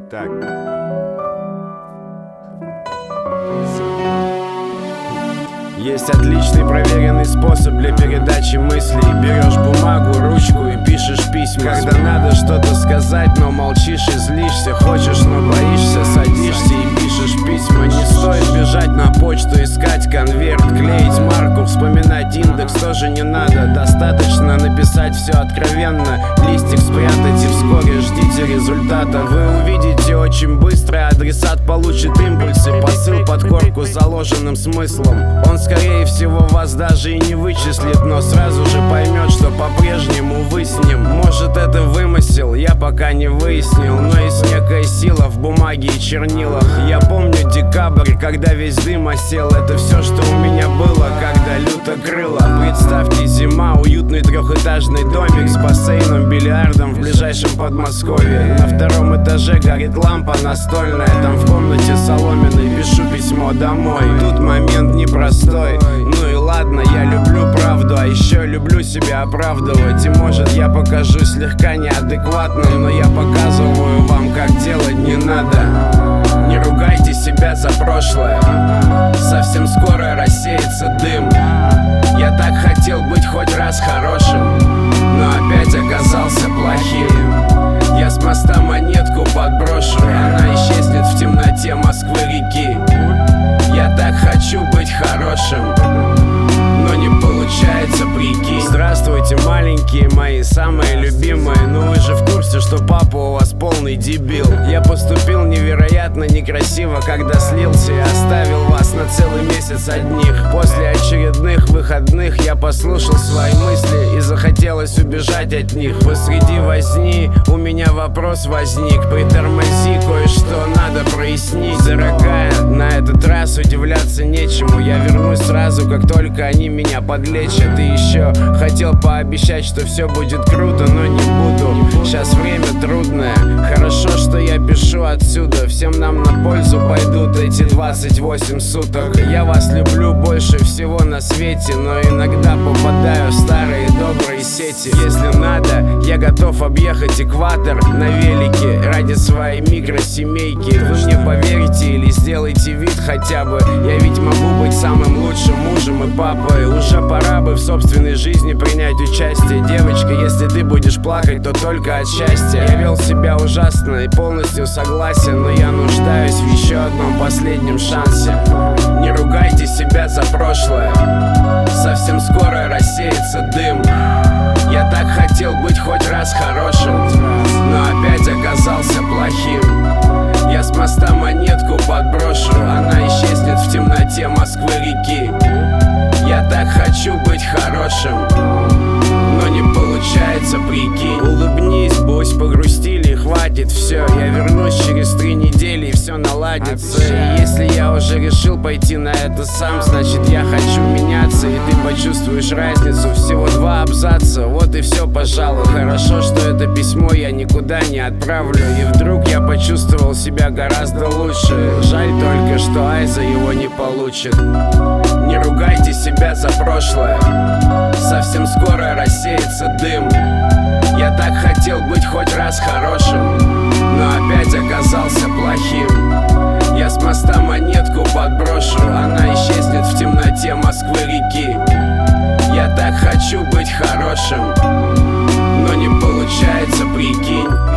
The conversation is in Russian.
Так. Есть отличный проверенный способ для передачи мыслей. Берешь бумагу, ручку и пишешь письма. Когда надо что-то сказать, но молчишь и злишься. Хочешь, но боишься, садишься и пишешь письма. Не стоит бежать на почту, искать конверт, клеить марку, вспоминать индекс тоже не надо. Достаточно написать все откровенно, листик спрятать и вскоре ждите результата. Вы увидите очень быстро, адресат получит импульсы, посыл под корку с заложенным смыслом. Он скорее всего вас даже и не вычислит, но сразу же поймет, что по-прежнему вы с ним. Может, это вымысел, я пока не выяснил, но есть некая сила в бумаге и чернилах. Я помню декабрь, когда весь дым осел. Это все, что у меня было, когда люто крыло. Представьте, зима, уютный трехэтажный домик с бассейном, бильярдом в ближайшем Подмосковье. На втором этаже горит лампа настольная, там в комнате соломенной пишу письмо домой. Тут момент непростой, ну и ладно, я люблю правду, а еще люблю себя оправдывать. И может я покажусь слегка неадекватным, но я показываю вам, как делать не надо. Не ругайте себя за прошлое, совсем скоро рассеется дым. Я так хотел быть хоть раз хорошим, но опять оказался плохим. Я с моста монетку подброшу, она исчезнет в темноте Москвы-реки. Я так хочу быть хорошим, но не получается, прикинь. Здравствуйте, маленькие мои, самые любимые. Ну вы же в курсе, что папа у вас полный дебил. Я поступил невероятно некрасиво, когда слился и оставил вас на целый месяц одних. После очередных выходных я послушал свои мысли и захотелось убежать от них. Посреди возни у меня вопрос возник. Притормози, кое-что надо прояснить. Дорогая, на этот раз удивляться нечему. Я вернусь сразу, как только они меня подлечат. И еще хотел пообещать, что все будет круто, но не буду. Сейчас время трудное. Хорошо, что я пишу отсюда. Всем нам на пользу пойдут эти 28 суток. Я вас люблю больше всего на свете, но иногда попадаю в старые добрые сети. Если надо, я готов объехать экватор на велике ради своей микросемейки. Вы мне поверите или сделайте вид хотя бы. Я ведь могу быть самым лучшим мужем и папой. Уже пора бы в собственной жизни принять участие. Девочка, если ты будешь плакать, то только от счастья. Я вел себя ужасно и полностью согласен, но я нуждаюсь в еще одном последнем шансе. Не ругайте себя за прошлое, совсем скоро рассеется дым. Я так хотел быть хоть раз хорошим, но опять оказался плохим. Я с моста монетку подброшу, она исчезнет в темноте Москвы-реки. Я так хочу быть хорошим, но не получается, прикинь. Улыбнись, будь погрустили, хватит, все. Я вернусь через 3 недели и все наладится. И если я уже решил пойти на это сам, значит я хочу меняться, и ты почувствуешь разницу. Всего 2 абзаца, вот и все, пожалуй. Хорошо, что это письмо я никуда не отправлю, и вдруг я почувствовал себя гораздо лучше. Жаль только, что Айза его не получит. Не ругайте себя за прошлое, совсем скоро рассеется дым. Я так хотел быть хоть раз хорошим, но опять оказался плохим. Я с моста монетку подброшу, она исчезнет в темноте Москвы-реки. Я так хочу быть хорошим, но не получается, прикинь.